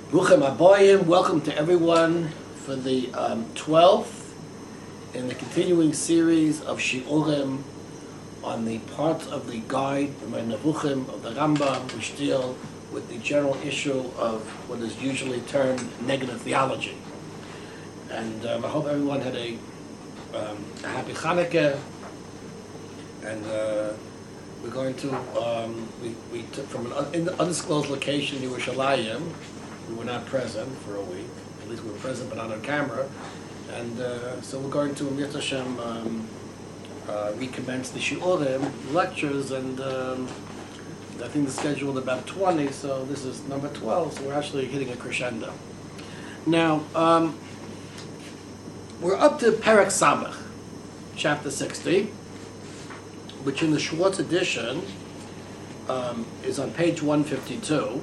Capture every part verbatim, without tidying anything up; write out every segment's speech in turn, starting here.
Bruchim Habayim, welcome to everyone for the um, twelfth in the continuing series of Shiurim on the parts of the guide, the Nevuchim of the Rambam, which deal with the general issue of what is usually termed negative theology. And um, I hope everyone had a, um, a happy Hanukkah, and uh, we're going to, um, we, we took from an un- undisclosed location in Yerushalayim. We were not present for a week. At least we were present, but not on camera. And uh, so we're going to, Yirtzeh Hashem, um, uh, recommence the Shiurim lectures, and um, I think the scheduled about twenty, so this is number twelve, so we're actually hitting a crescendo. Now, um, we're up to Perek Samech, chapter sixty, which in the Schwartz edition um, is on page one fifty-two.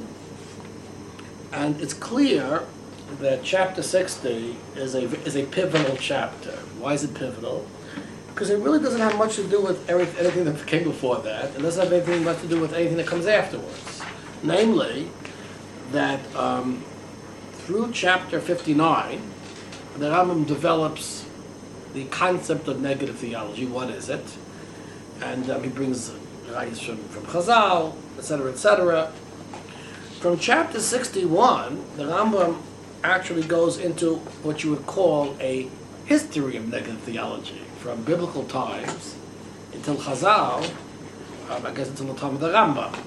And it's clear that chapter sixty is a is a pivotal chapter. Why is it pivotal? Because it really doesn't have much to do with every, anything that came before that. It doesn't have anything much to do with anything that comes afterwards. Namely, that um, through chapter fifty-nine, the Rambam develops the concept of negative theology. What is it? And um, he brings rights from, from Chazal, et cetera, et cetera. From chapter sixty-one, the Rambam actually goes into what you would call a history of negative theology, from biblical times until Chazal, um, I guess until the time of the Rambam.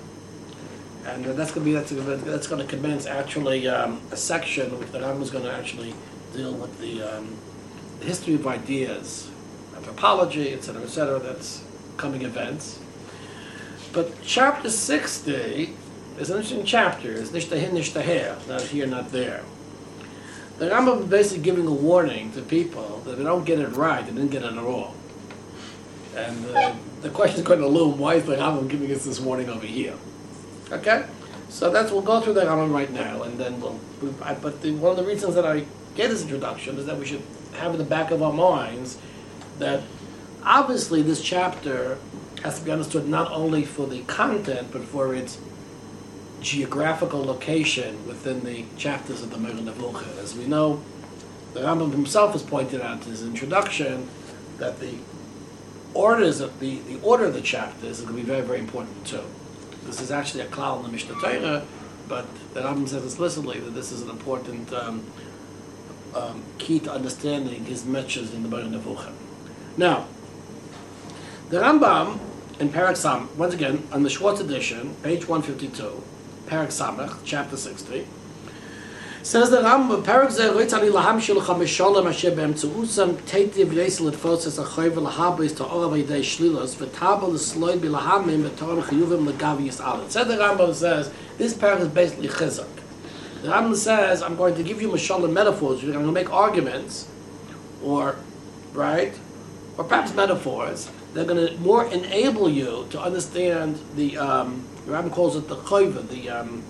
And uh, that's going to be that's, that's going to commence actually um, a section which the Rambam is going to actually deal with the, um, the history of ideas, anthropology, et cetera, et cetera. That's coming events. But chapter sixty is an interesting chapter. It's nishtahin, nishtaher, not here, not there. The Rambam is basically giving a warning to people that if they don't get it right, they didn't get it at all. And uh, the question is going to loom, why is the Rambam giving us this warning over here? Okay? So that's, we'll go through the Rambam right now, and then we'll, we, I, but the, one of the reasons that I gave this introduction is that we should have in the back of our minds that obviously this chapter has to be understood not only for the content, but for its geographical location within the chapters of the Moreh Nevuchim. As we know, the Rambam himself has pointed out in his introduction that the orders of the, the order of the chapters is going to be very, very important too. This is actually a klal in the Mishnah Torah, but the Rambam says explicitly that this is an important um, um, key to understanding his messages in the Moreh Nevuchim. Now, the Rambam in Perek Samech, once again, on the Schwartz edition, page one fifty-two, Perek Samech, chapter sixty, says the Rambam, Perek Zeh Roitz Ani Lahamshil Chamesholem Asher Be'emtzuutzam Teitiv Yisel Etfotz Esachoy V'Lahabis Ta'ora V'Yidei Shlilos V'Tabel L'Sloid B'Lahamim V'Toram Chiyuvim L'Gavi Yis'al. Said the Rambam says, this Perek is basically chizuk. The Rambam says, I'm going to give you Mesholem metaphors, I'm going to make arguments, or, right, or perhaps metaphors. They're going to more enable you to understand the, um, the Rambam calls it the choiva, the um,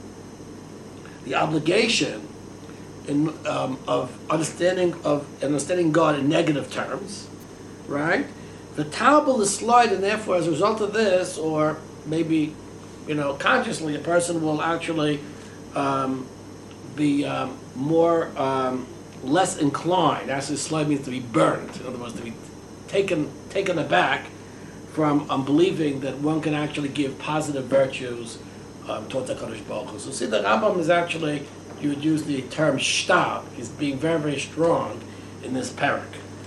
the obligation in um, of understanding of understanding God in negative terms, right? The table is slide, and therefore, as a result of this, or maybe, you know, consciously, a person will actually um, be um, more um, less inclined. Actually, slide means to be burned. In other words, to be taken taken aback from um, believing that one can actually give positive virtues um, towards HaKadosh Baruch Hu. So see, the Rambam is actually, you would use the term shtab. He's being very, very strong in this parak.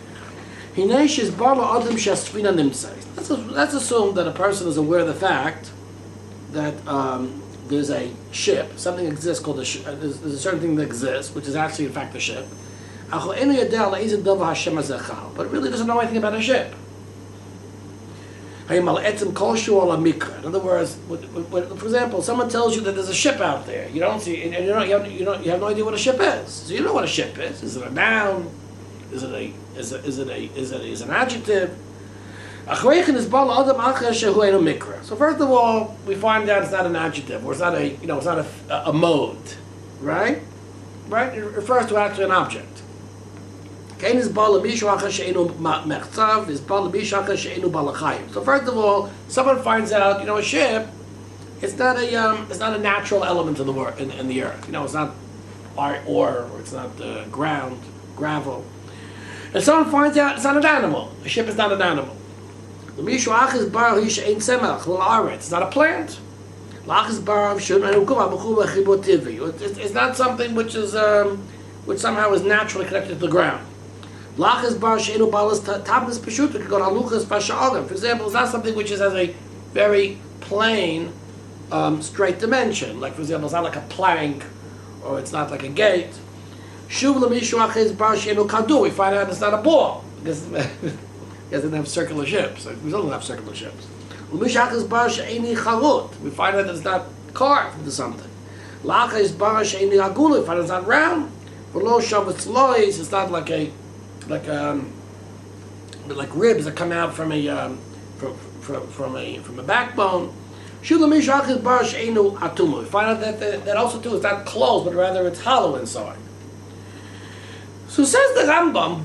Let's, let's assume that a person is aware of the fact that um, there's a ship, something exists called a ship, there's, there's a certain thing that exists, which is actually in fact a ship. But it really doesn't know anything about a ship. In other words, for example, someone tells you that there's a ship out there. You don't see, and you don't, you have, you don't, you have no idea what a ship is. So you know what a ship is. Is it a noun? Is it a, is it, is it a, is it, is it an adjective? So first of all, we find out it's not an adjective, or it's not a, you know, it's not a, a mode, right? Right? It refers to actually an object. So first of all, someone finds out, you know, a ship, it's not a um, it's not a natural element in the world in, in the earth. You know, it's not ore, or it's not uh, ground, gravel. And someone finds out it's not an animal. A ship is not an animal. It's not a plant. It's not something which is um, which somehow is naturally connected to the ground. For example, it's not something which is has a very plain, um, straight dimension. Like, for example, it's not like a plank, or it's not like a gate. We find out it's not a ball, because it doesn't have circular ships. We don't have circular ships. We find out that it's not carved into something. We find out it's not round. It's not like a like um like ribs that come out from a um, from, from from a from a backbone. We find out that that also too is not closed, but rather it's hollow inside. So says the Rambam,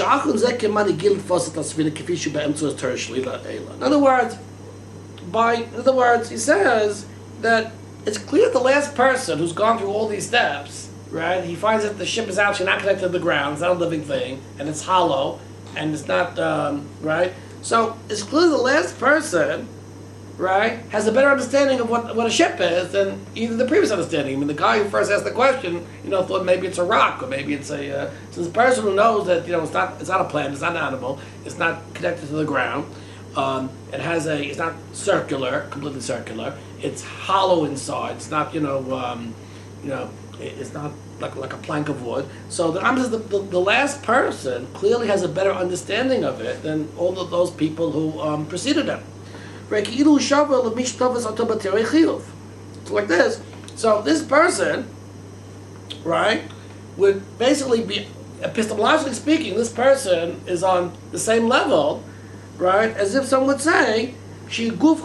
in other words, by in other words, he says that it's clear the last person who's gone through all these steps, right? He finds that the ship is actually not connected to the ground; it's not a living thing, and it's hollow, and it's not um, right. So it's clear the last person, right, has a better understanding of what what a ship is than either the previous understanding. I mean, the guy who first asked the question, you know, thought maybe it's a rock, or maybe it's a. Uh, so the person who knows that, you know, it's not it's not a plant, it's not an animal, it's not connected to the ground. Um, it has a. It's not circular, completely circular. It's hollow inside. It's not, you know, um, you know, it, it's not like like a plank of wood. So the the, the the last person clearly has a better understanding of it than all of those people who um, preceded him. It's like this. So this person, right, would basically be, epistemologically speaking, this person is on the same level, right, as if someone would say, in other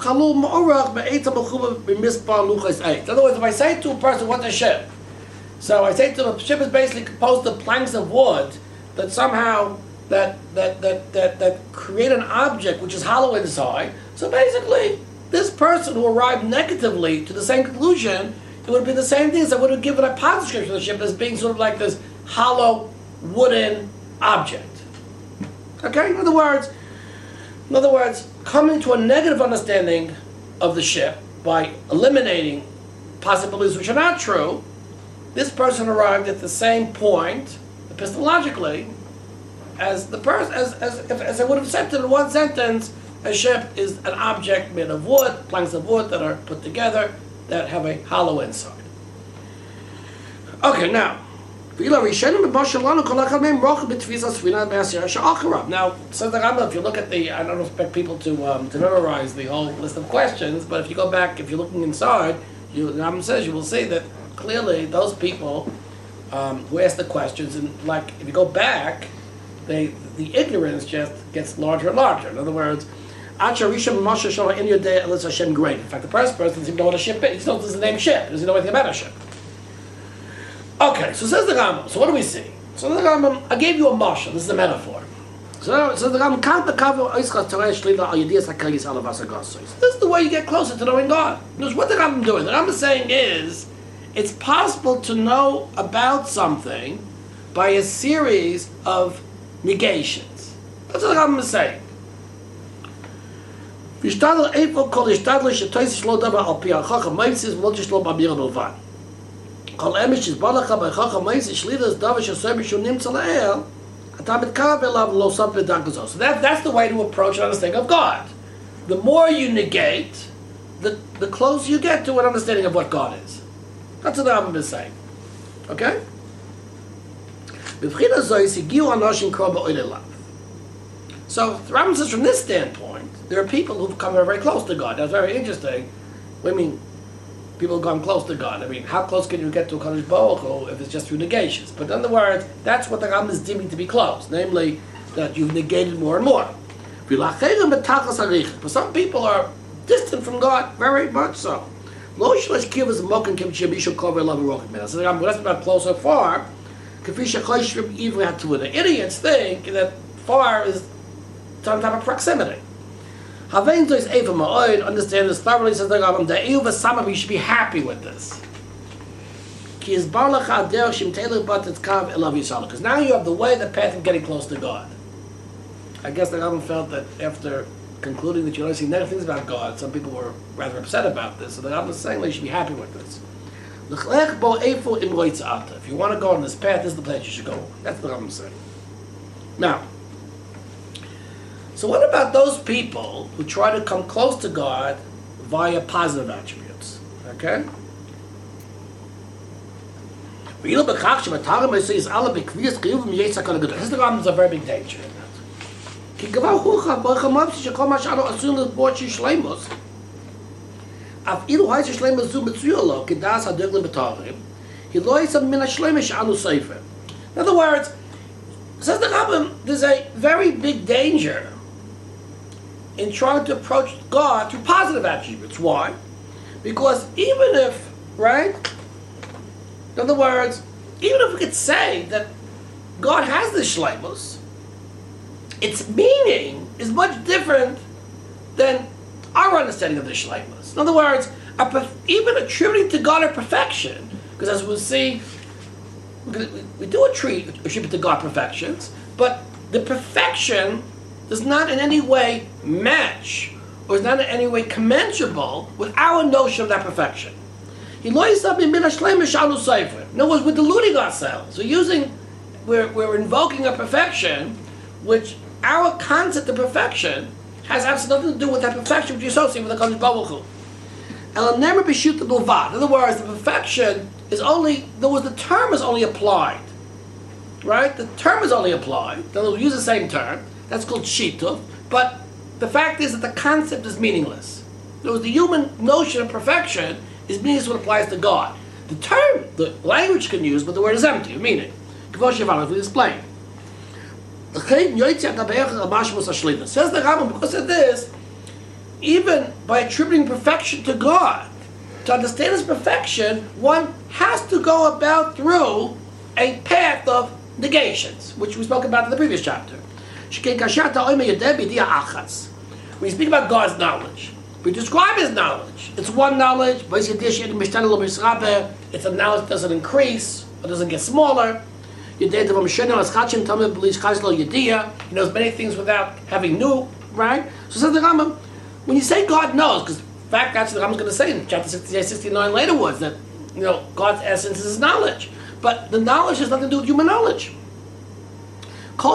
words, if I say to a person, what's a ship? So I say to them, a ship is basically composed of planks of wood that somehow that that that that, that create an object which is hollow inside. So basically, this person who arrived negatively to the same conclusion, it would be the same thing as I would have given a positive description of the ship as being sort of like this hollow wooden object. Okay? In other words, in other words, coming to a negative understanding of the ship by eliminating possibilities which are not true, this person arrived at the same point, epistemologically, as the person as as if, as I would have said in one sentence. A ship is an object made of wood, planks of wood that are put together that have a hollow inside. Okay, now, now, says the Rambam, if you look at the, I don't expect people to um, to memorize the whole list of questions, but if you go back, if you're looking inside, you, the Rambam says, you will see that clearly those people um, who asked the questions, and like, if you go back, they, the ignorance just gets larger and larger. In other words, in fact, the first person doesn't even know what a ship is. He still doesn't name ship. He doesn't know anything about a ship. Okay, so says the Rambam. So what do we see? So the Rambam, I gave you a mashal. This is a metaphor. So, so the Rambam, this is the way you get closer to knowing God. Because what the Rambam doing? The Rambam is saying is, it's possible to know about something by a series of negations. That's what the Rambam is saying. V'ishtadl eifel kol ishtadl shetois shlo davar al pi hachacham meisis v'lo tishlo b'amir bilvad. Kol emes shizbalacha b'chacham meisis shlidas davar shesem mishum nimtza la'el atam etkav elav lo sam v'dankazos. So that that's the way to approach an understanding of God. The more you negate, the the closer you get to an understanding of what God is. That's what the Rambam is saying. Okay. B'vchina zois higiu anoshim kol ba'oilelav. So the Rambam says, from this standpoint, there are people who've come very, very close to God. That's very interesting. I mean, people have gone close to God. I mean, how close can you get to a Kadosh Baruch Hu if it's just through negations? But in other words, that's what the Rambam is deeming to be close, namely that you've negated more and more. But some people are distant from God, very much so. So that's not close or far. The idiots think that far is some type of proximity. Understand this thoroughly, says the Rambam. You should be happy with this. Because now you have the way, the path of getting close to God. I guess the Rambam felt that after concluding that you only see negative things about God, some people were rather upset about this. So the Rambam is saying that you should be happy with this. If you want to go on this path, this is the place you should go. That's what I'm saying. Now, so what about those people who try to come close to God via positive attributes? Okay? This is the Rambam's a very big danger in that. In other words, says the Rambam, there's a very big danger in trying to approach God through positive attributes. Why? Because even if, right? In other words, even if we could say that God has this shleimus, its meaning is much different than our understanding of the shleimus. In other words, a perf- even attributing to God a perfection, because as we'll see, we, we do attribute, attribute to God perfections, but the perfection does not in any way match or is not in any way commensurable with our notion of that perfection. In other words, we're deluding ourselves. We're using, we're, we're invoking a perfection which our concept of perfection has absolutely nothing to do with that perfection which you associate with the Kadosh Baruch Hu. And never be shoot the bilvad. In other words, the perfection is only, there was the term is only applied. Right? The term is only applied. Then we'll use the same term. That's called shituv. But the fact is that the concept is meaningless. In other words, the human notion of perfection is meaningless when it applies to God. The term, the language can use, but the word is empty of meaning. If we explain. Says the Rambam, because of this, even by attributing perfection to God, to understand His perfection, one has to go about through a path of negations, which we spoke about in the previous chapter. We speak about God's knowledge. We describe His knowledge. It's one knowledge. It's a knowledge that doesn't increase or doesn't get smaller. He knows many things without having new, right? So says the Rambam, when you say God knows, because in fact that's what the Rambam's going to say in chapter sixty-eight, sixty-nine later was that, you know, God's essence is His knowledge. But the knowledge has nothing to do with human knowledge. So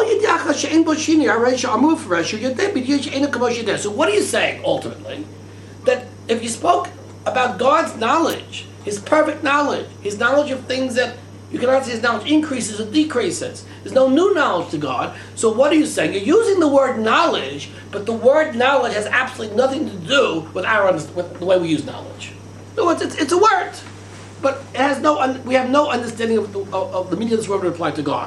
what are you saying ultimately? That if you spoke about God's knowledge, His perfect knowledge, His knowledge of things that you cannot say His knowledge increases or decreases. There's no new knowledge to God. So what are you saying? You're using the word knowledge, but the word knowledge has absolutely nothing to do with our with the way we use knowledge. No, it's, it's, it's a word, but it has no. We have no understanding of the, of, of the meaning of this word when applied to God.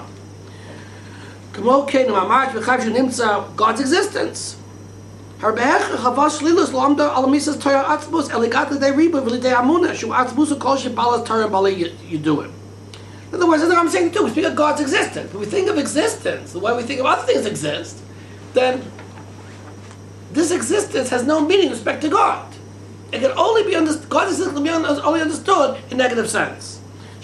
God's existence. In other words, that's what I'm saying too. We speak of God's existence. When we think of existence, the way we think of other things exist, then this existence has no meaning with respect to God. It can only be understood. God's existence can be only understood in negative sense.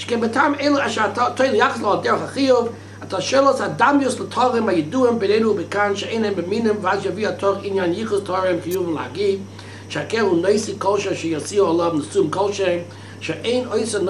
In other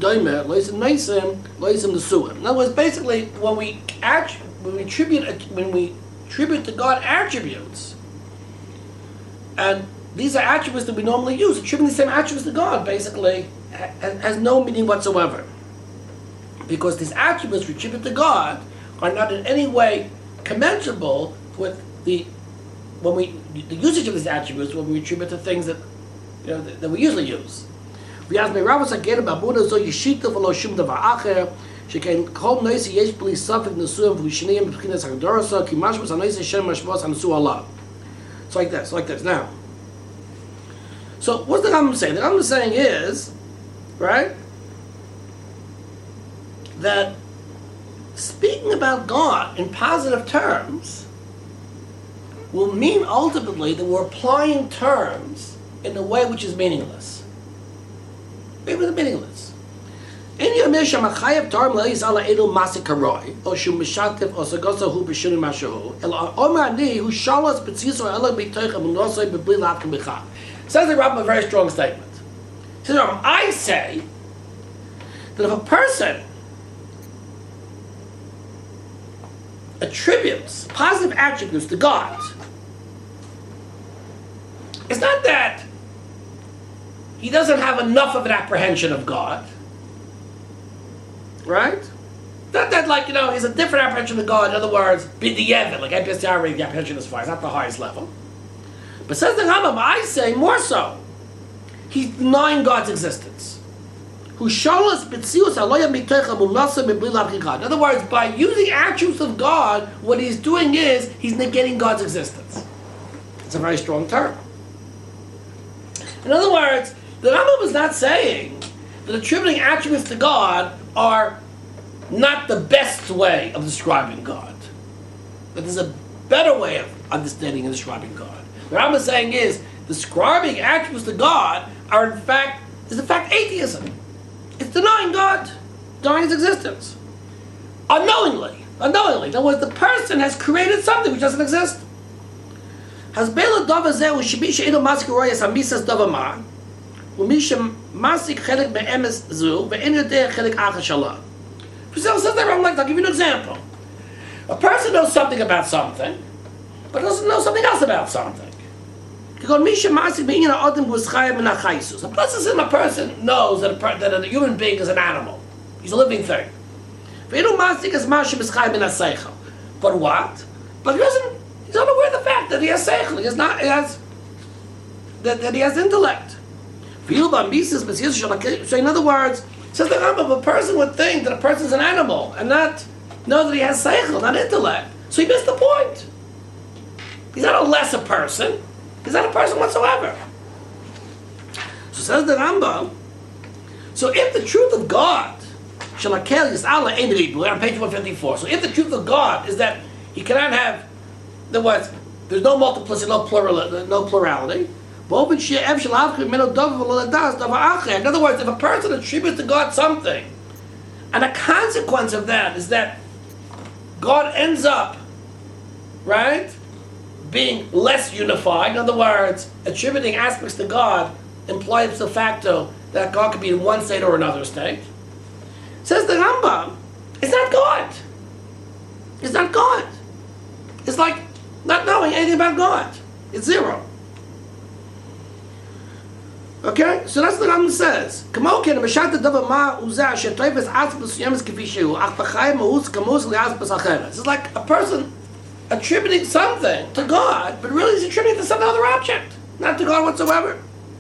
words, basically, when we act, when we attribute when we attribute to God attributes, and these are attributes that we normally use, attributing the same attributes to God basically has, has no meaning whatsoever, because these attributes we attribute to God are not in any way commensurable with the when we the usage of these attributes when we attribute to things that you know that, that we usually use. We ask me Rabbis again about Buddha so yishita v'lo shum davar acher sheken kol noisi yesh bli safek nesuim v'shniyim b'chinas hagdorasa ki mashmas hanoisi shem mashmas hanesu Allah. So like this, like this. Now, so what's the Rambam saying? The Rambam saying is, right, that speaking about God in positive terms will mean ultimately that we're applying terms in a way which is meaningless. Maybe it's meaningless. In Yomisham Achayev Torm Leis Ala Edel Masikaroi, or Shum Mishatif or Sagosa Hu Bishun Mashahu, El Omani who Shalas Betzis or Ela Bitoich and Munosoi Bibli Latkim Bicha. Says the Rambam a very strong statement. He says, I say that if a person attributes positive attributes to God, it's not that he doesn't have enough of an apprehension of God, right? Not that, like, you know, he's a different apprehension of God. In other words, b'di'evet, like I P S T R, the apprehension is far. It's not the highest level. But says the Rambam, I say more so. He's denying God's existence. Who sholas b'tzius aloya mitocha mumnasa mibli labchicha. In other words, by using attributes of God, what he's doing is he's negating God's existence. It's a very strong term. In other words, the Rambam is not saying that attributing attributes to God are not the best way of describing God. That there's a better way of understanding and describing God. What Rambam is saying is describing attributes to God are in fact is in fact atheism. It's denying God, denying his existence. Unknowingly. Unknowingly. In other words, the person has created something which doesn't exist. Has Bela Dava Zeu Shibisha Edo Masik Royas Amisas Dava Ma Umisha Masik Chelik Be'emes Zu Ve'en Yodeh Chelik Acha Shalom. For example, says that, like, I'll give you an example. A person knows something about something, but doesn't know something else about something. A person says a person knows that a, per, that a human being is an animal. He's a living thing. But what? But he doesn't, he's unaware of the fact that he has seichel. He has not, he has, that, that he has intellect. So in other words, says the Rambam, a person would think that a person is an animal and not know that he has seichel, not intellect. So he missed the point. He's not a lesser person. He's not a person whatsoever. So says the Rambam, so if the truth of God, Shalakel Yis'ala Ein Ribu, we're on page one fifty-four. So if the truth of God is that he cannot have, the words, there's no multiplicity, no plural, no plurality. In other words, if a person attributes to God something, and a consequence of that is that God ends up, right, being less unified. In other words, attributing aspects to God implies de facto that God could be in one state or another state. Says the Rambam, it's not God. It's not God. It's like not knowing anything about God. It's zero. Okay? So that's what the Rambam says. It's like a person attributing something to God, but really he's attributing to some other object, not to God whatsoever.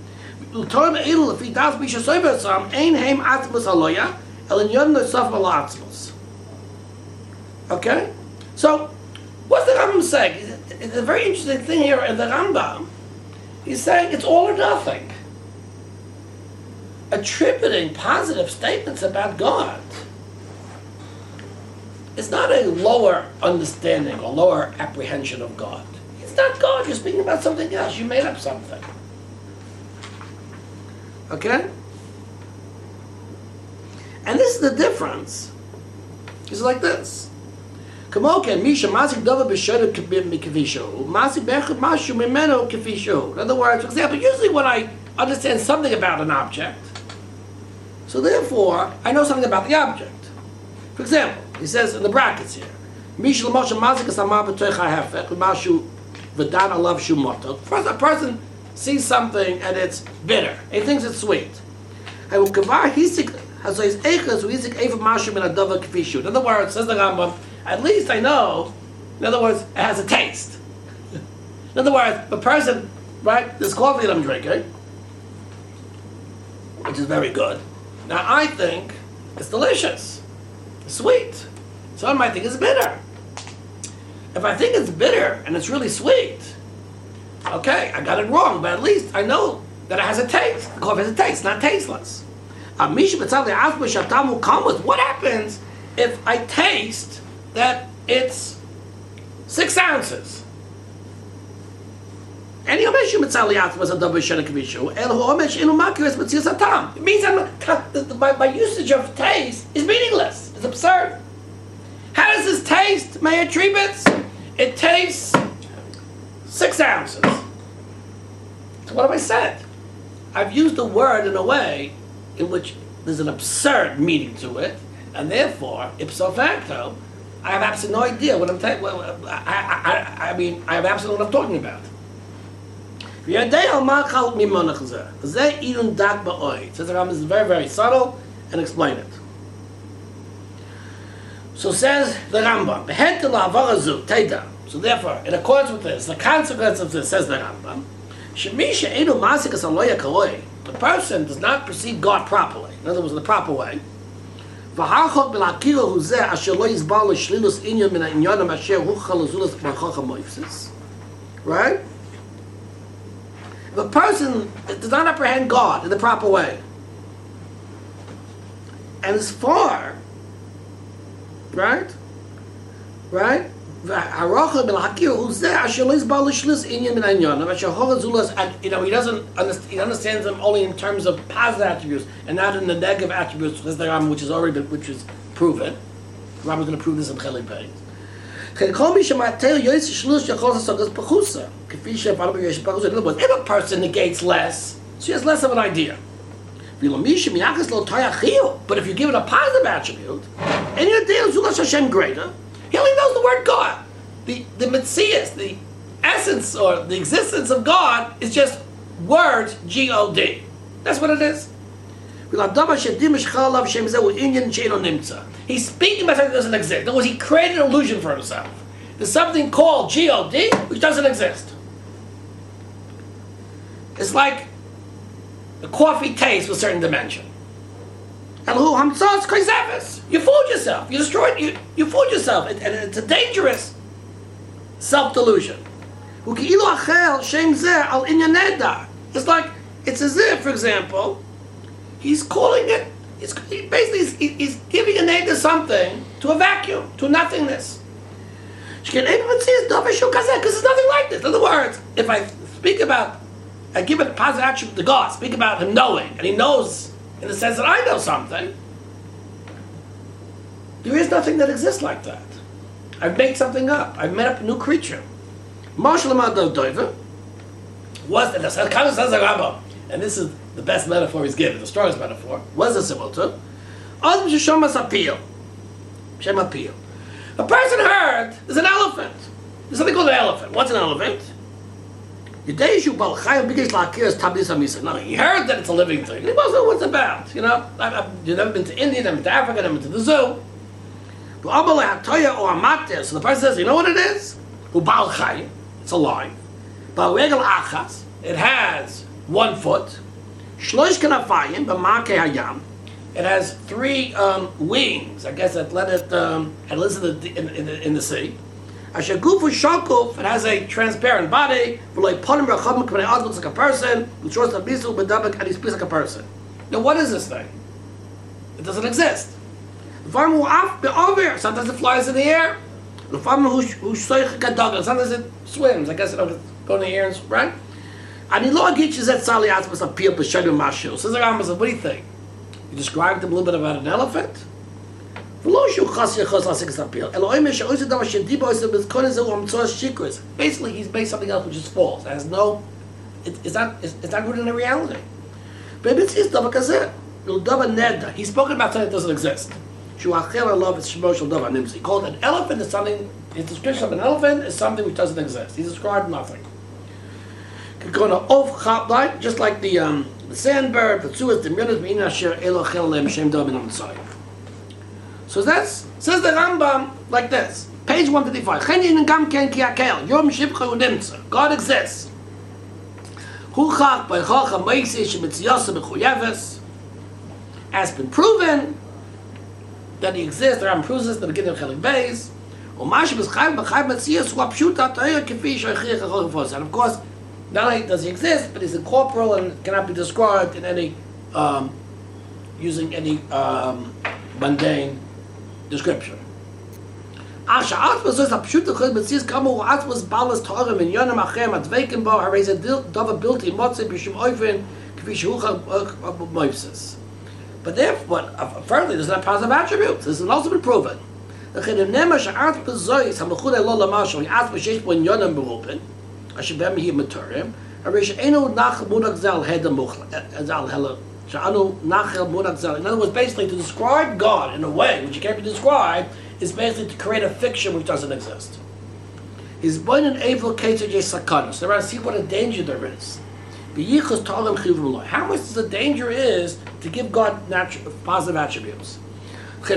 Okay? So, what's the Rambam saying? It's a very interesting thing here in the Rambam. He's saying it's all or nothing. Attributing positive statements about God is not a lower understanding or lower apprehension of God. It's not God. You're speaking about something else. You made up something. Okay? And this is the difference. It's like this. In other words, for example, usually when I understand something about an object, so therefore, I know something about the object. For example, he says in the brackets here, first, a person sees something and it's bitter. He thinks it's sweet. In other words, says the Rambam, at least I know, in other words, it has a taste. In other words, the person, right, this coffee that I'm drinking, which is very good, now I think it's delicious, it's sweet. Someone might think it's bitter. If I think it's bitter and it's really sweet, okay, I got it wrong, but at least I know that it has a taste. The coffee has a taste, not tasteless. What happens if I taste that it's six ounces? And he omesh mitzaliyat was a double shenakavishu, and who omesh inu makiris mitzias atam. It means I'm, my, my usage of taste is meaningless. It's absurd. How does this taste, my attributes? It tastes six ounces. So what have I said? I've used the word in a way in which there's an absurd meaning to it, and therefore, ipso facto, I have absolutely no idea what I'm ta- well, I, I, I, I mean, I have absolutely what I'm talking about. Says the Rambam is very, very subtle, and explain it. So says the Rambam, so therefore, in accordance with this, the consequence of this, says the Rambam, the person does not perceive God properly, in other words, in the proper way. Right? If a person does not apprehend God in the proper way, and is far, right? Right? You know, he doesn't understand, he understands them only in terms of positive attributes and not in the negative attributes, which is already been, which is proven. The Rambam is going to prove this in Chelik Beis. In other words, if a person negates less, she has less of an idea. But if you give it a positive attribute, and your deal is Hashem greater, he only knows the word God. The the Metzias, the essence or the existence of God is just words, G O D. That's what it is. He's speaking about something that doesn't exist. In other words, he created an illusion for himself. There's something called G O D which doesn't exist. It's like the coffee tastes with a certain dimension. You fooled yourself. You destroyed. You you fooled yourself, and, and it's a dangerous self-delusion. It's like it's as if, for example, he's calling it. It's basically he's, he's giving a name to something, to a vacuum, to nothingness. Because there's nothing like this. In other words, if I speak about, I give a positive attribute to God, speak about Him knowing, and He knows in the sense that I know something, there is nothing that exists like that. I've made something up. I've made up a new creature. Was that the Rambam, and this is the best metaphor he's given, the strongest metaphor. What is it similar to? A person heard there's an elephant. There's something called an elephant. What's an elephant? Now, he heard that it's a living thing. He wasn't know what it's about. You know, I've, I've, you've never been to India, never been to Africa, never been to the zoo. So the person says, you know what it is? It's alive. It has one foot. It has three um, wings. I guess that let it um, and lives in the in, in, the, in the sea. It has a transparent body. It looks like a person. And he speaks like a person. Now, what is this thing? It doesn't exist. Sometimes it flies in the air. Sometimes it swims. I guess it will go in the air and right. And he says, "What do you think? You described him a little bit about an elephant." Basically, he's made something else which is false. It has no, it, it's not, it's, it's not rooted in the reality. He's spoken about something that doesn't exist. He called an elephant as something. His description of an elephant is something which doesn't exist. He's described nothing. Just like the um, the sandbird, the tzuas, the minas, so that's says the Rambam like this, page one fifty-five. God exists. Has been proven that He exists. The Rambam proves this at the beginning of Chelik Beis. And of course, not only does He exist, but He's incorporeal and cannot be described in any um, using any um, mundane description. Ach, Atmos ist abschütte khol mit sis kamo Atmos balles tore in yonem achem at weken ba reise dove built in motze bishim oifen kvish hoch moises. But therefore, apparently there's not positive attributes. This has also been proven. The chedem she Atmos zois ham khul elo la masho Atmos shesh bon yonem berupen. Ashe bem hier matorim. Reise eno nach modag zal hedem moch zal hella. In other words, basically to describe God in a way which can't be described is basically to create a fiction which doesn't exist. He's born in evil cases sakanos. They're to see what a danger there is. How much the danger is to give God natural, positive attributes. So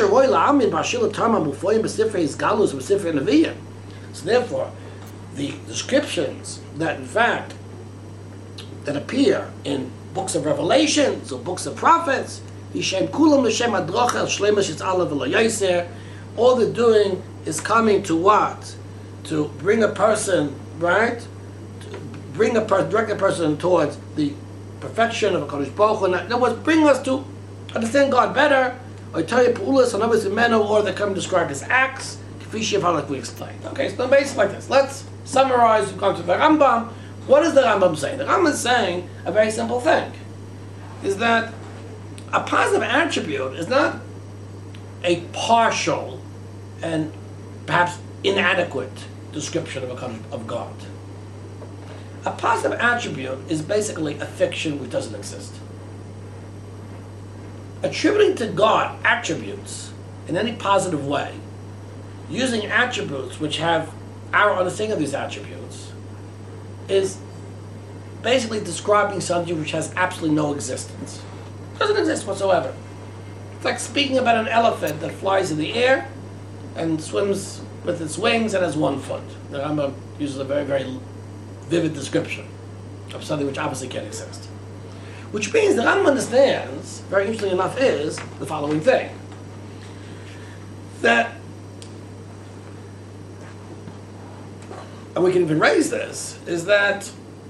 therefore, the descriptions that in fact that appear in books of Revelations or books of prophets, all they're doing is coming to what? To bring a person, right? To bring a person, direct a person towards the perfection of a Kodesh Baruch Hu. In other words, bring us to understand God better, or tell you Pa'ulas, and obviously Meno, or they come described as acts, like we explained. Okay, so basically like this. Let's summarize, we've gone to the Rambam. What is the Rambam saying? The Rambam is saying a very simple thing. Is that a positive attribute is not a partial and perhaps inadequate description of a of God. A positive attribute is basically a fiction which doesn't exist. Attributing to God attributes in any positive way, using attributes which have our understanding of these attributes, is basically describing something which has absolutely no existence. It doesn't exist whatsoever. It's like speaking about an elephant that flies in the air and swims with its wings and has one foot. The Rambam uses a very, very vivid description of something which obviously can't exist. Which means the Rambam understands, very interestingly enough, is the following thing. That, and we can even raise this, is that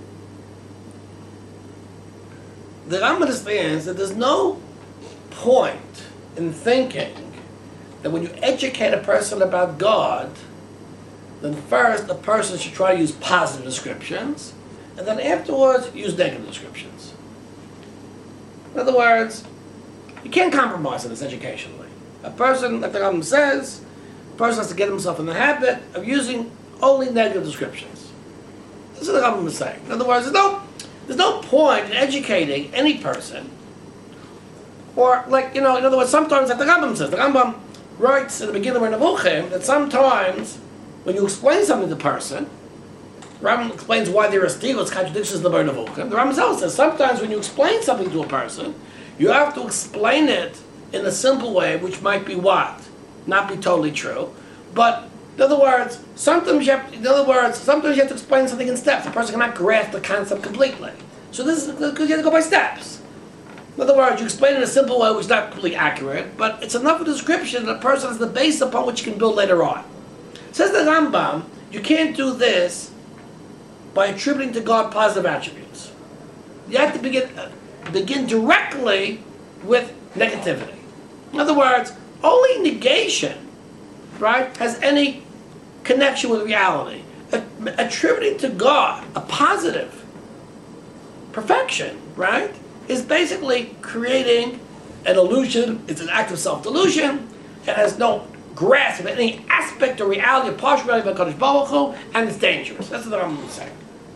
the Rambam understands that there's no point in thinking that when you educate a person about God, then first a person should try to use positive descriptions, and then afterwards use negative descriptions. In other words, you can't compromise on this educationally. A person, like the Rambam says, a person has to get himself in the habit of using only negative descriptions. This is what the Rambam is saying. In other words, there's no, there's no point in educating any person, or like, you know, in other words, sometimes, like the Rambam says, the Rambam writes in the beginning of Nevuchim that sometimes when you explain something to the person, the Rambam explains why there are stigos, contradictions in the Bar Nevuchim. The Rambam also says sometimes when you explain something to a person, you have to explain it in a simple way, which might be what? Not be totally true. But in other words, sometimes you have to, in other words, sometimes you have to explain something in steps. The person cannot grasp the concept completely. So this is because you have to go by steps. In other words, you explain it in a simple way, which is not completely accurate, but it's enough of a description that a person has the base upon which you can build later on. Says the Rambam, you can't do this by attributing to God positive attributes. You have to begin uh, begin directly with negativity. In other words, only negation, right, has any connection with reality. Attributing to God a positive perfection, right, is basically creating an illusion. It's an act of self-delusion. It has no grasp of any aspect of reality, of partial reality of HaKadosh Baruch Hu, and it's dangerous. That's what I'm saying.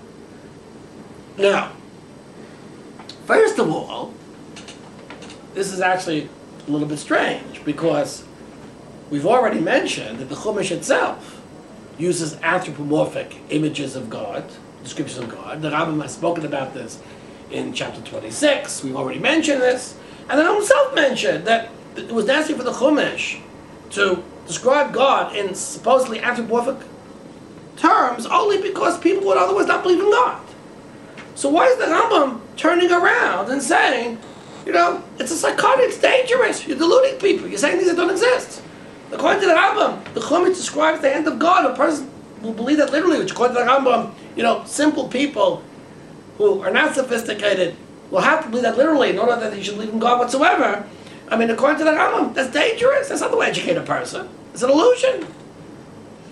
Now, first of all, this is actually a little bit strange, because we've already mentioned that the Chumash itself uses anthropomorphic images of God, descriptions of God. The Rambam has spoken about this in chapter twenty-six. We've already mentioned this. And the Rambam himself mentioned that it was necessary for the Chumash to describe God in supposedly anthropomorphic terms only because people would otherwise not believe in God. So why is the Rambam turning around and saying, you know, it's a psychotic, it's dangerous, you're deluding people, you're saying things that don't exist? According to the Rambam, the Chumash describes the hand of God. A person will believe that literally, which according to the Rambam, you know, simple people who are not sophisticated will have to believe that literally in order that they should believe in God whatsoever. I mean, according to the Rambam, that's dangerous. That's not the way to educate a person. It's an illusion.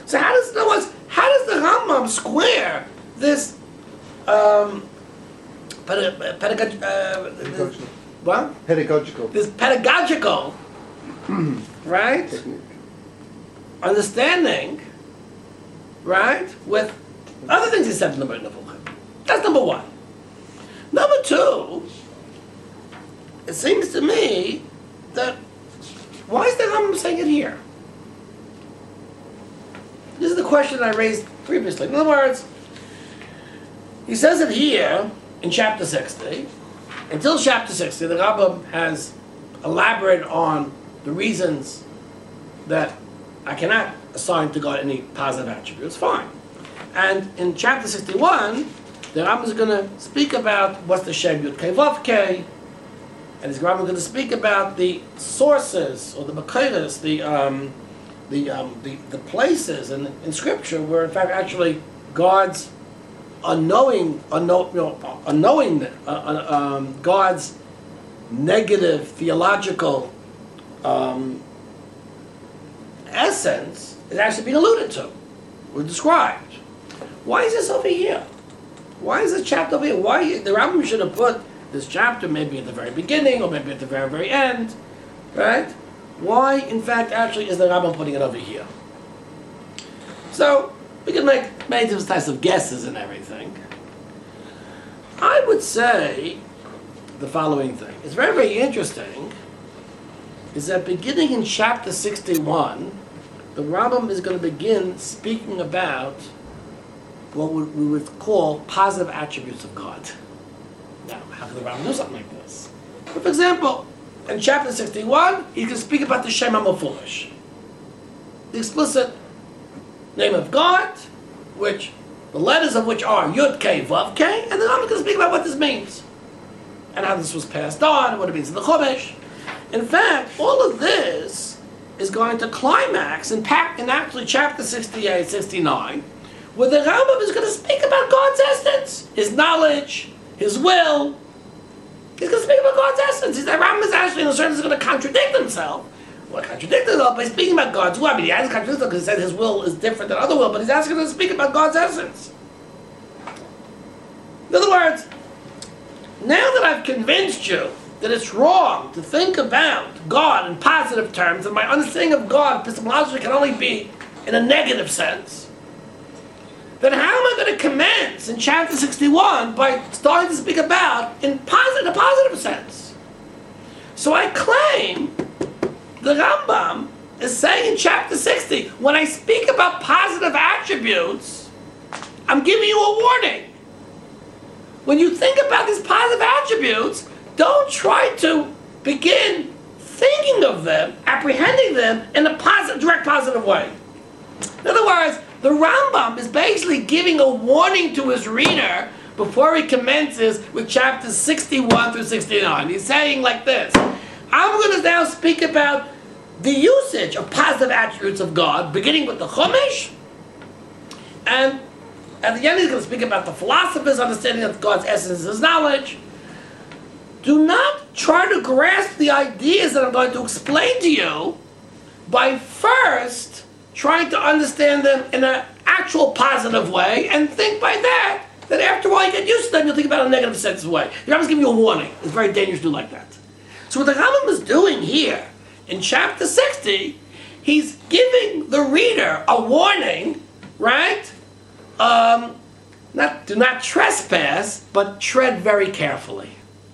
So how does, in other words, how does the Rambam square this um, pedag- pedag- uh, Pedagogical. what? Pedagogical. This pedagogical, right, Technique. understanding, right, with other things he said in the Moreh Nevuchim? That's number one. Number two, it seems to me that, why is the Rambam saying it here? This is the question I raised previously. In other words, he says it here in chapter sixty. Until chapter sixty, the Rambam has elaborated on the reasons that I cannot assign to God any positive attributes. Fine. And in chapter sixty-one, the Rambam is going to speak about what's the Shem Yud Kei Vav Kei, and the Rambam is going to speak about the sources or the Makoros, the um, the, um, the the places in, in Scripture where, in fact, actually God's unknowing, unknow, you know, unknowing uh, uh, um, God's negative theological um, essence is actually being alluded to or described. Why is this over here? Why is this chapter over here? Why the Rambam should have put this chapter maybe at the very beginning or maybe at the very very end, right? Why, in fact, actually is the Rambam putting it over here? So we can make many different types of guesses and everything. I would say the following thing. It's very very interesting. Is that beginning in chapter sixty-one, the Rambam is going to begin speaking about what we would call positive attributes of God. Now, how can the Rambam do something like this? But for example, in chapter sixty-one, he's going to speak about the Shem HaMefuresh, the explicit name of God, which the letters of which are Yud Kei Vav Kei, and then I'm going to speak about what this means and how this was passed on and what it means in the Chumash. In fact, all of this is going to climax in, pack, in actually chapter sixty-eight, sixty-nine, where the Rambam is going to speak about God's essence, His knowledge, His will. He's going to speak about God's essence. The Rambam is actually, in a certain sense, going to contradict himself. Well, contradict himself by speaking about God's will. I mean, he hasn't contradicted himself because he said his will is different than other will, but he's actually going to speak about God's essence. In other words, now that I've convinced you that it's wrong to think about God in positive terms, and my understanding of God epistemologically can only be in a negative sense, then how am I going to commence in chapter sixty-one by starting to speak about in positive, a positive sense? So I claim the Rambam is saying in chapter sixty, when I speak about positive attributes, I'm giving you a warning. When you think about these positive attributes, don't try to begin thinking of them, apprehending them in a positive, direct positive way. In other words, the Rambam is basically giving a warning to his reader before he commences with chapters sixty-one through sixty-nine. He's saying like this: I'm going to now speak about the usage of positive attributes of God, beginning with the Chumash, and at the end he's going to speak about the philosopher's understanding of God's essence, His knowledge. Do not try to grasp the ideas that I'm going to explain to you by first trying to understand them in an actual positive way, and think by that, that after a while you get used to them, you'll think about it in a negative sense way. The Rambam's giving you a warning. It's very dangerous to do like that. So what the Rambam is doing here, in chapter sixty, he's giving the reader a warning, right? Um, not, do not trespass, but tread very carefully.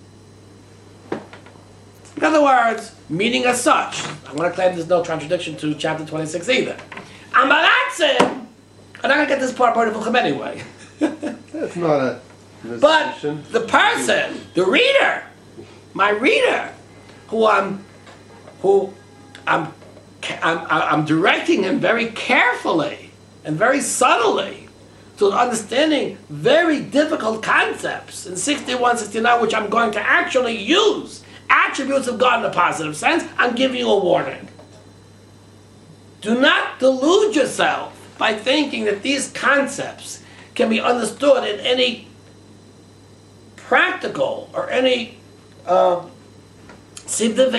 In other words, meaning as such, I want to claim there's no contradiction to chapter twenty-six either. Amaratzim, I'm not going to get this part part of Nevuchim anyway. That's not a But the person, the reader, my reader, who I'm, who I'm, I'm, I'm directing him very carefully and very subtly to understanding very difficult concepts in sixty-one, sixty-nine, which I'm going to actually use attributes of God in a positive sense. I'm giving you a warning. Do not delude yourself by thinking that these concepts can be understood in any practical or any uh,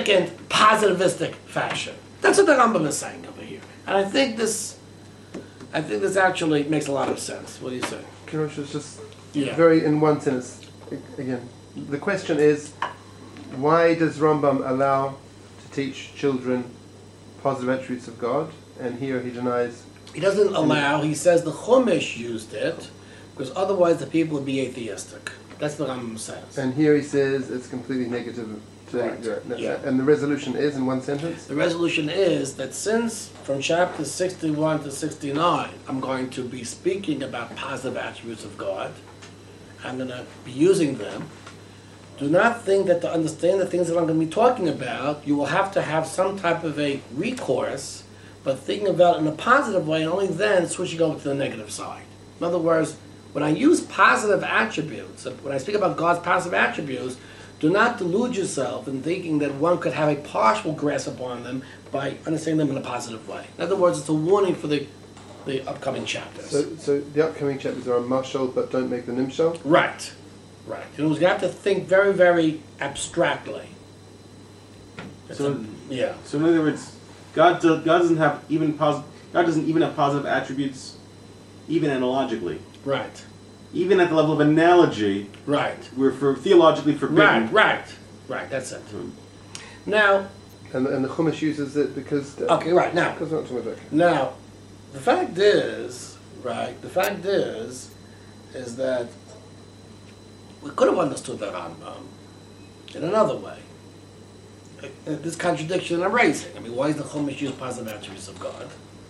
significant positivistic fashion. That's what the Rambam is saying over here. And I think this, I think this actually makes a lot of sense. What do you say? Can I just, just Yeah. very in one sentence a- again? The question is, why does Rambam allow to teach children positive attributes of God, and here he denies? He doesn't allow. He says the Chumash used it because otherwise the people would be atheistic. That's what Rambam says. And here he says it's completely negative. To, Right. yeah. Yeah. And the resolution is in one sentence. The resolution is that since from chapter sixty-one to sixty-nine, I'm going to be speaking about positive attributes of God, I'm going to be using them. Do not think that to understand the things that I'm going to be talking about, you will have to have some type of a recourse, but thinking about it in a positive way, and only then switching over to the negative side. In other words, when I use positive attributes, when I speak about God's positive attributes, do not delude yourself in thinking that one could have a partial grasp upon them by understanding them in a positive way. In other words, it's a warning for the, the upcoming chapters. So, so the upcoming chapters are on mashal, but don't make the nimshal. Right, right. You know, you have to think very, very abstractly. It's So- a- yeah. So in other words, God do, God doesn't have even pos- God doesn't even have positive attributes, even analogically. Right, Even at the level of analogy, right, we're for theologically forbidden. right, right, right. That's it. Now, And, and the Chumash uses it because. okay, right now. Because we're not talking about. Now, the fact is, right, the fact is, is that we could have understood the Rambam in another way. Uh, This contradiction I'm raising. I mean, why is the Chumash use positive attributes of God?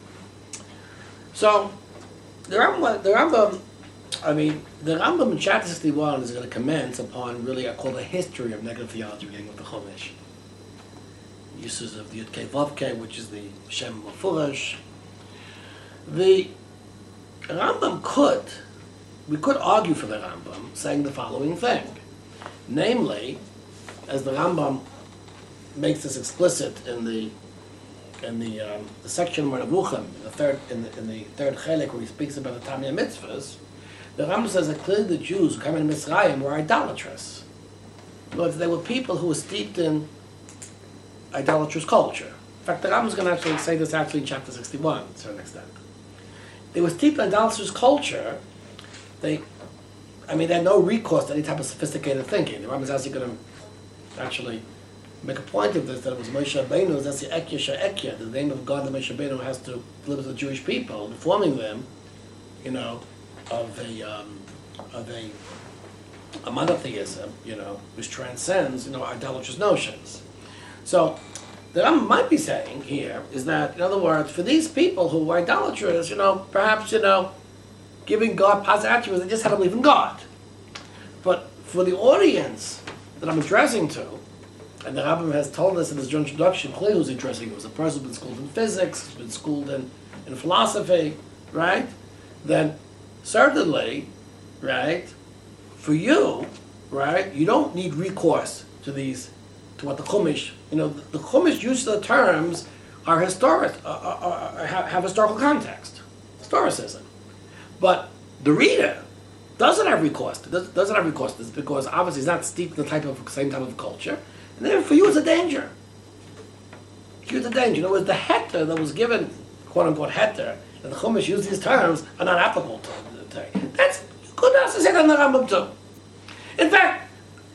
So, the Rambam, the Rambam, I mean, the Rambam in chapter sixty-one is going to commence upon really, I call it a history of negative theology beginning with the Chumash. Uses of the Yud Kei Vav Kei, which is the Shem Mefurash. The Rambam could, we could argue for the Rambam, saying the following thing. Namely, as the Rambam makes this explicit in the in the, um, the section of Nevuchim, in the third in the, in the third chelik, where he speaks about the Tamei Mitzvahs, the Rambam says that clearly the Jews who came in Mitzrayim were idolatrous. In other words, they were people who were steeped in idolatrous culture. In fact, the Rambam is going to actually say this actually in chapter sixty-one to a certain extent. They were steeped in idolatrous culture. They, I mean, they had no recourse to any type of sophisticated thinking. The Rambam is actually going to actually make a point of this, that it was Moshe Rabbeinu, that's the Ekya Sha'ekya, the name of God that Moshe Rabbeinu has to deliver to the Jewish people, informing them, you know, of a, um, of a, a monotheism, you know, which transcends, you know, idolatrous notions. So, the Rambam might be saying here is that, in other words, for these people who were idolatrous, you know, perhaps, you know, giving God positive attributes, they just had to believe in God. But for the audience that I'm addressing to, and the Rambam has told us in his introduction clearly who's addressing, it was a person who's been schooled in physics, who's been schooled in, in philosophy, right? Then certainly, right, for you, right, you don't need recourse to these, to what the Chumash, you know, the, the Chumash use of the terms are historic, uh, uh, uh, have, have historical context, historicism. But the reader doesn't have recourse to this, doesn't have recourse to this because obviously he's not steeped in the type of same type of culture. And then for you it's a danger. For you it's a danger. In other words, the heter that was given, quote unquote heter, that the Chumash used these terms are not applicable to today. That's, you could also say that in the Rambam too. In fact,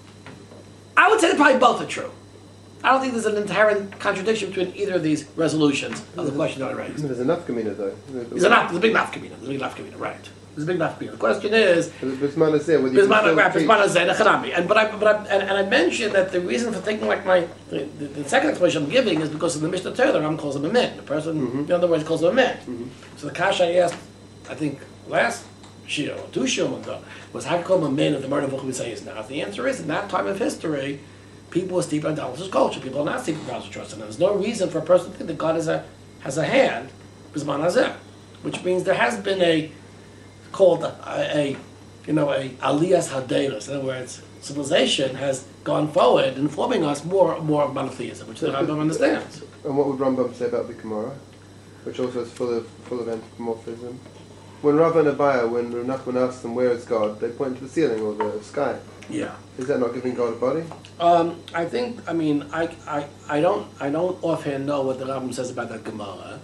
I would say that probably both are true. I don't think there's an inherent contradiction between either of these resolutions of the question that I raised. There's enough kamina though. There's a, there's a big nafkamina. There's a big nafkamina, right? There's a big nafkamina. The question is, Bisman is there. Whether you can Bisman still right, teach- Bisman is there, Echanami. And but I but I and, and I mentioned that the reason for thinking like my the, the, the second explanation I'm giving is because in the Mishnah Torah, the Ram calls him a min. The person, Mhm. in other words, calls him a min. Mhm. So the kasha I asked, I think last shir or two shirim ago, was how to call him a min if the murder of we say is now. The answer is in that time of history, people were steeped in idolatrous culture. People are not steeped in idolatrous trust, and there's no reason for a person to think that God is a has a hand, Bisman Hazeh, which means there has been a called a, a you know a aliyas haderos. In other words, civilization has gone forward, informing us more more of monotheism, which the Rambam understands. And what would Rambam say about the Gemara, which also is full of full of anthropomorphism? When Rav and Abaya, when Rav Nachman asked them where is God, they point to the ceiling or the sky. Yeah. Is that not giving God a body? Um, I think. I mean, I, I, I don't I don't offhand know what the Rambam says about that Gemara,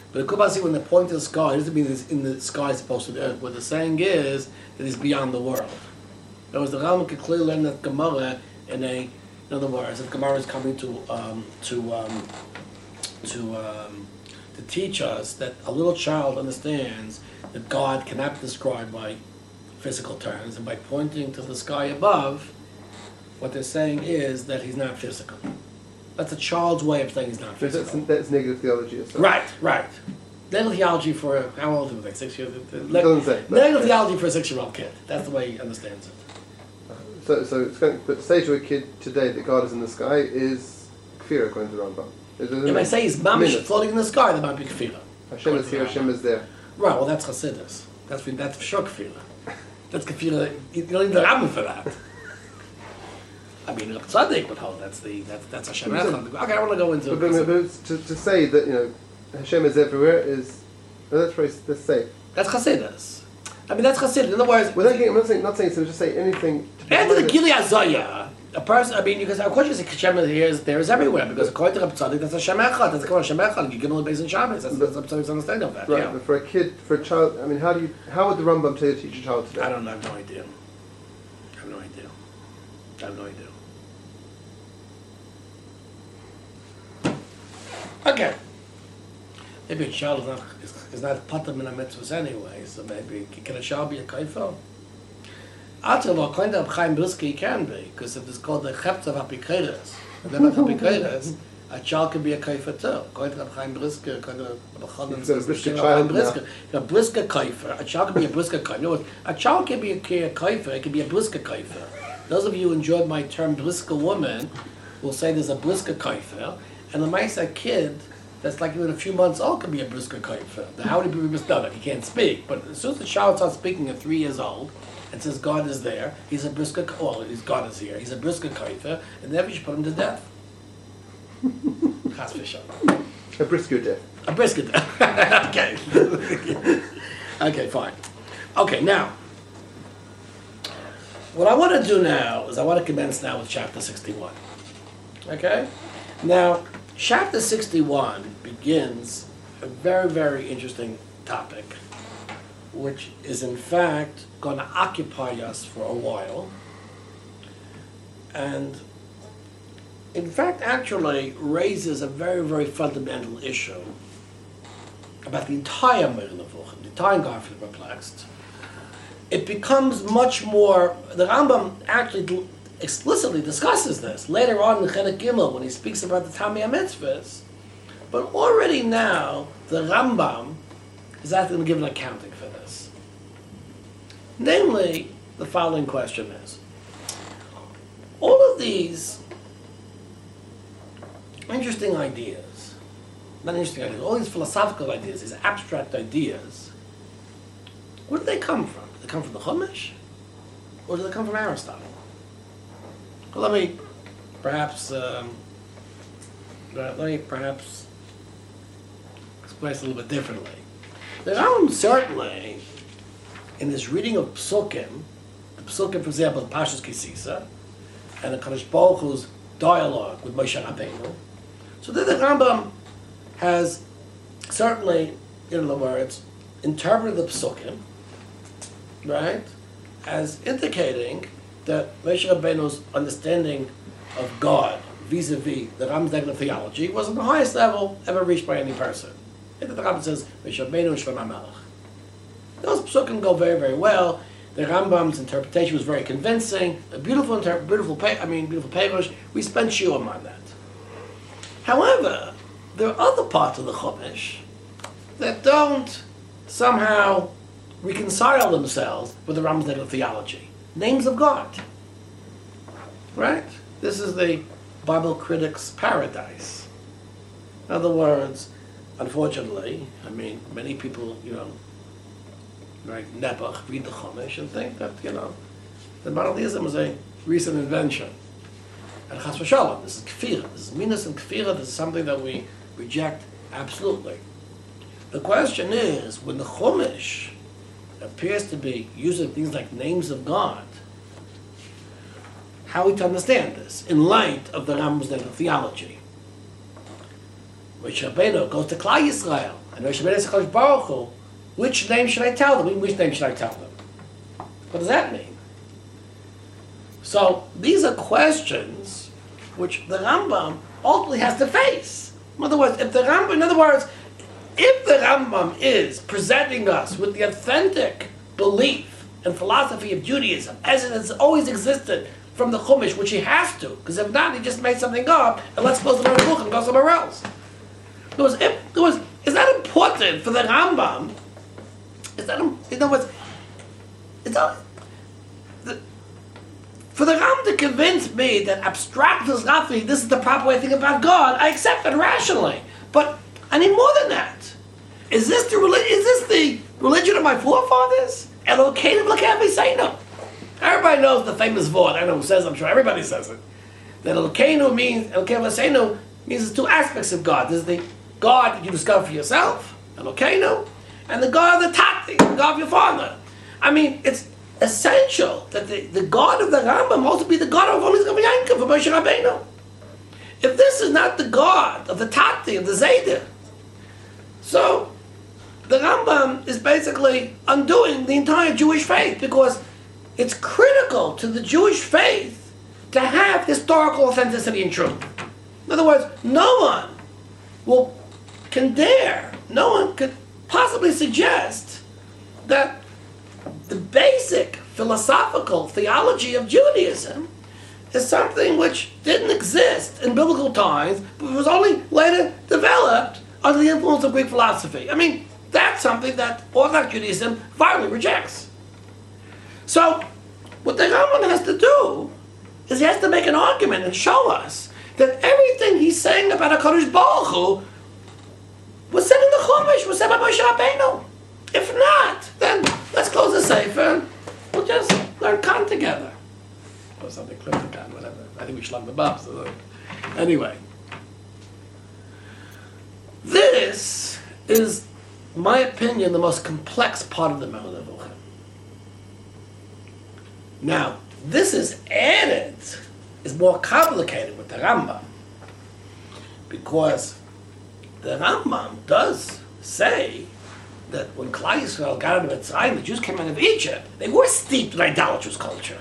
But the Kubasi, when they point to the sky, it doesn't mean it's in the sky as opposed to the earth. What they're saying is that it's beyond the world. In other words, the Rambam could clearly learn that Gemara in a, in other words, if Gemara is coming to um, to um, to um, to teach us that a little child understands that God cannot be described by physical terms, and by pointing to the sky above, what they're saying is that he's not physical. That's a child's way of saying he's not That's, physical. that's negative theology. Or something. Right, right. Negative theology for, how old was they? Six years? It doesn't say. but- Negative theology for a six-year-old kid. That's the way he understands it. So, so it's going, but to say to a kid today that God is in the sky is kfir according to the Rambam. It doesn't If I mean- say he's mamish minutes. floating in the sky, that might be kfira. Hashem is here, Hashem is there. Right, well that's Chassidus. That's, that's for sure kfira. That's kfira, you don't need the Rambam for that. I mean, Rav Tzaddik would hold that's the, that's, that's Hashem Echad. Okay, I want to go into But, but, but it's to, to say that you know Hashem is everywhere is well, that's very that's safe. That's Chassidus. I mean, that's Chassidus. In other words, Without getting, I'm not saying not saying so. Just say anything. To after the define it. Gili Azaya, a person, I mean, because of course you say Hashem is here, is there is everywhere, because according to Rav Tzaddik, that's Hashem Echad, that's Hashem Echad, you give him the base in Shabbos, that's, that's Rav Tzaddik's understanding of that, Right, yeah. but for a kid, for a child, I mean, how do you, how would the Rambam tell you to teach a child today? I don't know, I have no idea. I have no idea. I have no idea. Okay. Maybe a child is not, is, is not patam in a mitzvahs anyway, so maybe, can a child be a kaifel? Actually, according to Chaim Brisker, he can be, because if it's called the Cheptz of Apikeres, and then Apikeres, a child can be a kaifer too. According to Chaim Brisker, according to Chaim He's got a Brisker Chaim child now. Brisker, a Brisker kaifer, a child can be a Brisker kaifer. No, a child can be a kaifer, it can be a Brisker kaifer. Those of you who enjoyed my term Brisker woman will say there's a Brisker kaifer, and the mice a kid that's like even a few months old could be a brisker kaifer. How would he be brisker? He can't speak, but as soon as the child starts speaking at three years old and says God is there, he's a brisker. Well, his God is here. He's a brisker kaifer, and never you should put him to death. Chas v'shalom. A brisker death. A brisker death. Okay. Okay, fine. Okay, now what I want to do now is I want to commence now with chapter sixty-one. Okay, now. Chapter sixty-one begins a very, very interesting topic, which is in fact going to occupy us for a while, and in fact actually raises a very, very fundamental issue about the entire Moreh Nevuchim, the entire Garfield Perplexed. It becomes much more, the Rambam actually explicitly discusses this later on in Chelik Gimel when he speaks about the Tamei HaMitzvahs. But already now, the Rambam is actually going to give an accounting for this. Namely, the following question is, all of these interesting ideas, not interesting ideas, all these philosophical ideas, these abstract ideas, where do they come from? Do they come from the Chumash? Or do they come from Aristotle? Well, let me perhaps, um, let me perhaps explain this a little bit differently. The Rambam certainly, in his reading of Psukim, the Psukim, for example, the Pashas Kisisa, and the Kadosh Baruch Hu's dialogue with Moshe Rabbeinu, so then the Rambam has certainly, in other words, interpreted the Psukim, right, as indicating that Moshe Rabbeinu's understanding of God vis-a-vis the Rambam's negative theology was at the highest level ever reached by any person. And the Rambam says, Moshe Rabbeinu Shlomo HaMelech. Those psukim go very, very well. The Rambam's interpretation was very convincing. A beautiful, inter- beautiful, pa- I mean, beautiful papers. We spent shiurim on that. However, there are other parts of the Chumash that don't somehow reconcile themselves with the Rambam's negative theology. Names of God. Right? This is the Bible critic's paradise. In other words, unfortunately, I mean, many people, you know, like Nebuch, read the Chumash and think that, you know, that monotheism is a recent invention. And Chas v'Shalom, this is kfira, this is minas and kfira, this is something that we reject absolutely. The question is, when the Chumash appears to be using things like names of God, how are we to understand this in light of the Rambam's negative theology? Moshe Rabbeinu goes to Klal Yisrael, and Moshe Rabbeinu says, Baruch Hu, which name should I tell them? Which name should I tell them? What does that mean? So these are questions which the Rambam ultimately has to face. In other words, if the Rambam, in other words, if the Rambam is presenting us with the authentic belief and philosophy of Judaism as it has always existed from the Chumash, which he has to, because if not, he just made something up and let's suppose the Baruch and go somewhere else. In other words, if, in other words, is that important for the Rambam? Is that, in other words, it's not, the, for the Rambam to convince me that abstract is Rafi, this is the proper way to think about God, I accept it rationally. But I need more than that. Is this the reli- is this the religion of my forefathers? Elokeinu v'Elokeinu V'Seinu. Everybody knows the famous word. I know who says. I'm sure everybody says it. That Elokeinu means Elokeinu V'Seinu means there's two aspects of God. There's the God that you discover for yourself, Elokeinu, and the God of the Tati, the God of your father. I mean, it's essential that the, the God of the Rambam also be the God of Olis Gav Yankov, of Moshe Rabbeinu. If this is not the God of the Tati, of the Zaydir, so the Rambam is basically undoing the entire Jewish faith, because it's critical to the Jewish faith to have historical authenticity and truth. In other words, no one will can dare, no one could possibly suggest that the basic philosophical theology of Judaism is something which didn't exist in biblical times, but was only later developed under the influence of Greek philosophy. I mean, that's something that Orthodox Judaism finally rejects. So, what the Rambam has to do is he has to make an argument and show us that everything he's saying about HaKadosh Baruch Hu was said in the Chumash, was said by Moshe Rabbeinu. If not, then let's close the Sefer and we'll just learn Kant together. Or something, Clifton Kant, whatever. I think we slung the bubs. So anyway. This is, in my opinion, the most complex part of the Moreh Nevuchim. Now, this is added, is more complicated with the Rambam, because the Rambam does say that when Klal Yisrael got out of Mitzrayim, the Jews came out of Egypt, they were steeped in idolatrous culture.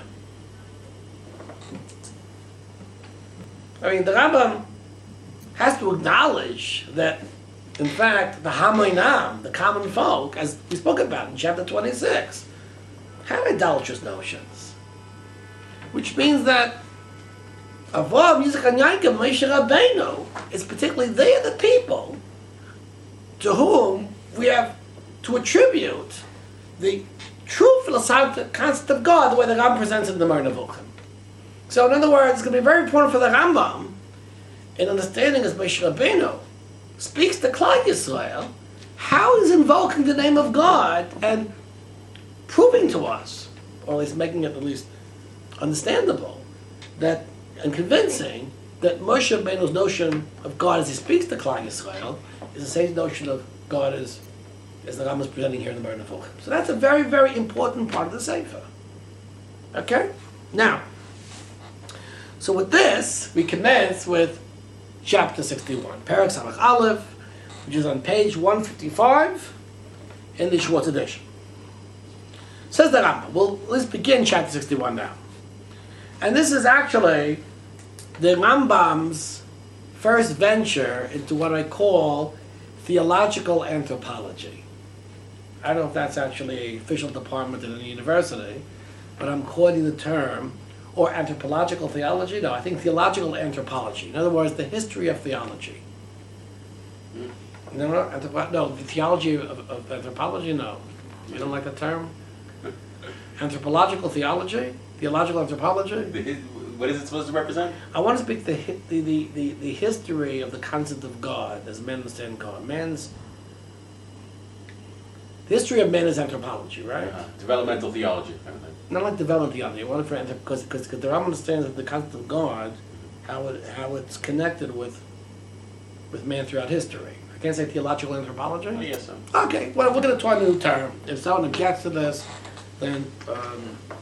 I mean, the Rambam has to acknowledge that, in fact, the Hamoinam, the common folk, as we spoke about in chapter twenty-six, had idolatrous notions. Which means that Avraham, Yitzchak, and Yaakov, Moshe Rabbeinu, is particularly they are the people to whom we have to attribute the true philosophical concept of God, the way the Rambam presents it in the Moreh Nevuchim. So, in other words, it's going to be very important for the Rambam in understanding as Moshe Rabbeinu speaks to Klal Yisrael, how he's invoking the name of God and proving to us, or at least making it at least understandable, that and convincing that Moshe Rabbeinu's notion of God as he speaks to Klal Yisrael is the same notion of God as, as the Rambam is presenting here in the Moreh Nevuchim. So that's a very, very important part of the Sefer. Okay? Now, so with this, we commence with chapter sixty-one, Perek Samach Aleph, which is on page one fifty-five in the Schwartz edition. Says the Rambam. Well, let's begin chapter sixty-one now. And this is actually the Rambam's first venture into what I call theological anthropology. I don't know if that's actually an official department in a university, but I'm coining the term, or anthropological theology? No, I think theological anthropology. In other words, the history of theology. Mm. No, no, anthropo- no, the theology of, of anthropology, no. You don't like the term? Anthropological theology? Theological anthropology? What is it supposed to represent? I want to speak the, the, the, the, the history of the concept of God as men understand God. Man's... The history of man is anthropology, right? Uh, developmental theology. Kind of thing. Not like development theology. I want to because because the Rambam understands that the concept of God, how it how it's connected with with man throughout history. I can't say theological anthropology. Oh, yes, so. Okay, well, we're going to try a new term. If someone objects to this, then um,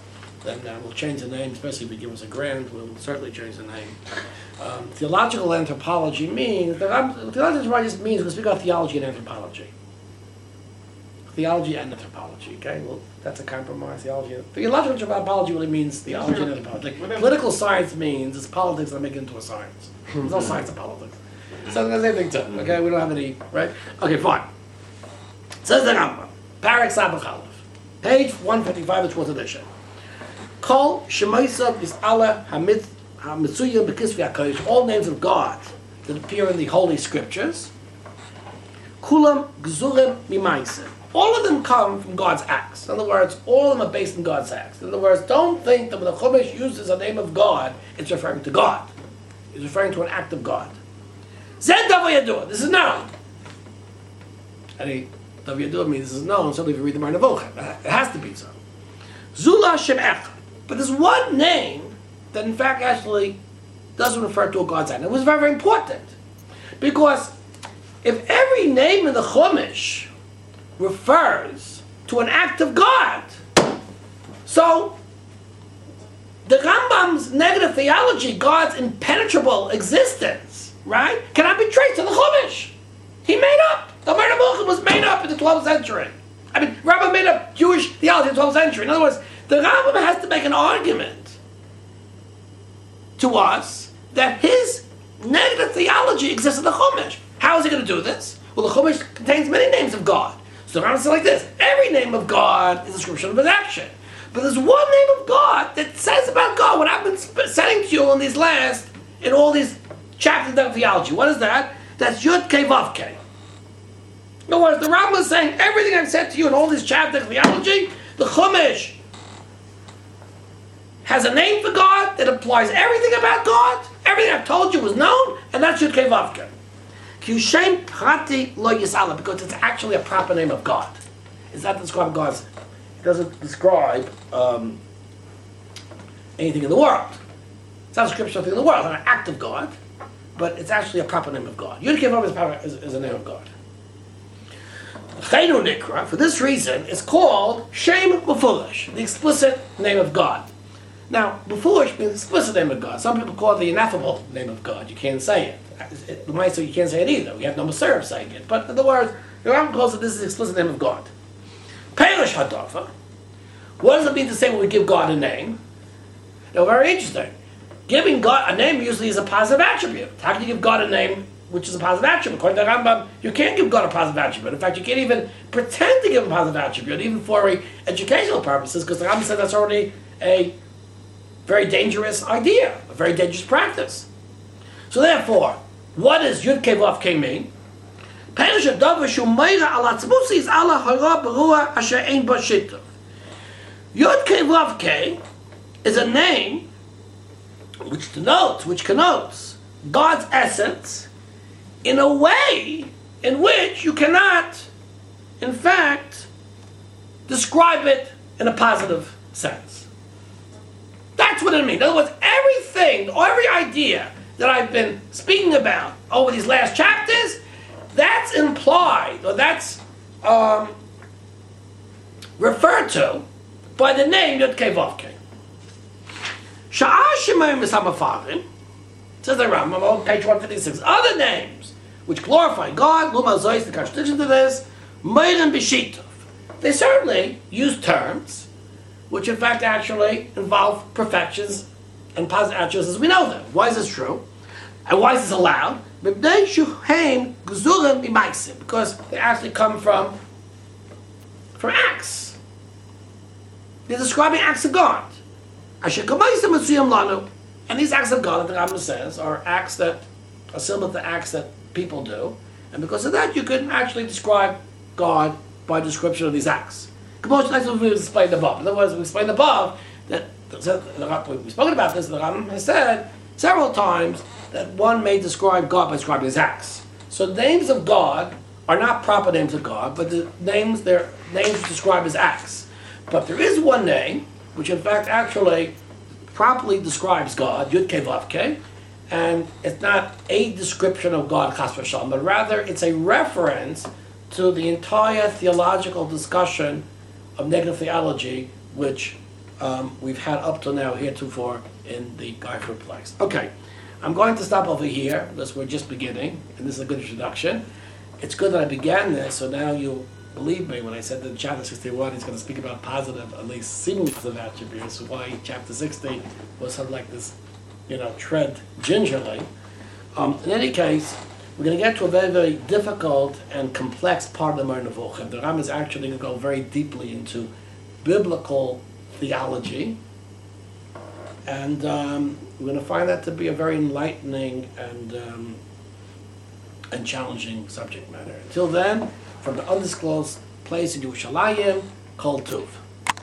then uh, we'll change the name, especially if you give us a grant, we'll certainly change the name. Um, theological anthropology means, the theological anthropology just means, we speak about theology and anthropology. Theology and anthropology, okay? Well, that's a compromise, theology. Theological anthropology really means theology and anthropology. Like, political science means it's politics that make it into a science. There's no science of politics. So the same thing too, okay? We don't have any, right? Okay, fine. Says the Rambam, Parak Sabach Aleph, page one fifty-five of the fourth edition. Kol Shemaisa is Allah Hamid HaMitzuyim B'Kisvei HaKodesh, all names of God that appear in the Holy Scriptures. Kulam Gzurim Mimaisa. All of them come from God's acts. In other words, all of them are based on God's acts. In other words, don't think that when the Chumash uses a name of God, it's referring to God. It's referring to an act of God. Zed Davar Yadua. This is known. And Davar Yadua means this is known, certainly if you read the Moreh Nevuchim. It has to be so. Zula Shem Echad. But there's one name that in fact actually doesn't refer to a God's act. It was very, very important. Because if every name in the Chumash refers to an act of God, so the Rambam's negative theology, God's impenetrable existence, right, cannot be traced to the Chumash. He made up. The Moreh Nevuchim was made up in the twelfth century. I mean, Rambam made up Jewish theology in the twelfth century. In other words, the Rambam has to make an argument to us that his negative theology exists in the Chumash. How is he going to do this? Well, the Chumash contains many names of God. So the Rambam says like this: every name of God is a description of his action. But there's one name of God that says about God what I've been sp- saying to you in these last, in all these chapters of theology. What is that? That's Yud Kei Vav Kei. In other words, the Rambam is saying everything I've said to you in all these chapters of theology, the Chumash has a name for God that implies everything about God. Everything I've told you was known, and that's Yud Kei Vav Kei. Kishem Prati Lo Yisala, because it's actually a proper name of God. It's not describing God's. It doesn't describe um, anything in the world. It's not a description of anything in the world. It's not an act of God, but it's actually a proper name of God. Yud Kei Vav Kei is, is, is a name of God. Chaynu Nikra, for this reason, is called Shem Mefurish, the explicit name of God. Now, Mefurish means explicit name of God. Some people call it the ineffable name of God. You can't say it. It might say you can't say it either. We have no Masorah saying it. But in other words, the Rambam calls it this is the explicit name of God. Perish Hadafa. What does it mean to say when we give God a name? Now, very interesting. Giving God a name usually is a positive attribute. How can you give God a name which is a positive attribute? According to the Rambam, you can't give God a positive attribute. In fact, you can't even pretend to give him a positive attribute, even for educational purposes, because the Rambam said that's already a very dangerous idea, a very dangerous practice. So therefore, what does Yud Kei Vav Kei mean? Yud Kei Vav Kei is a name which denotes, which connotes God's essence in a way in which you cannot, in fact, describe it in a positive sense. That's what it means. In other words, everything, or every idea that I've been speaking about over these last chapters, that's implied, or that's um, referred to by the name Yud Kei Vav Kei. Sha'ah Shemayim Misamafarim, says the Rambam on page one fifty-six, other names which glorify God, Luma Zois, the contradiction to this, Meirim B'Shitov. They certainly use terms which in fact actually involve perfections and positive attributes as we know them. Why is this true? And why is this allowed? Because they actually come from, from acts. They're describing acts of God. And these acts of God, that the Rambam says, are acts that are similar to acts that people do. And because of that, you can actually describe God by description of these acts. That's what we explained above. In other words, we explained above that we've spoken about this. The Rambam has said several times that one may describe God by describing his acts. So names of God are not proper names of God, but the names they're names describe his acts. But there is one name which, in fact, actually properly describes God, Yud Kei Vav Kei, and it's not a description of God, Chas v'Shalom, but rather it's a reference to the entire theological discussion of negative theology, which um, we've had up to now heretofore in the Geiger place. Okay, I'm going to stop over here because we're just beginning, and this is a good introduction. It's good that I began this, so now you'll believe me when I said that in chapter sixty-one he's going to speak about positive, at least seemingly positive attributes, why chapter sixty was sort of like this, you know, tread gingerly. Um, in any case, we're going to get to a very, very difficult and complex part of the Moreh Nevuchim. The Ram is actually going to go very deeply into biblical theology, and um, we're going to find that to be a very enlightening and um, and challenging subject matter. Until then, from the undisclosed place in Yerushalayim, Kol Tuv.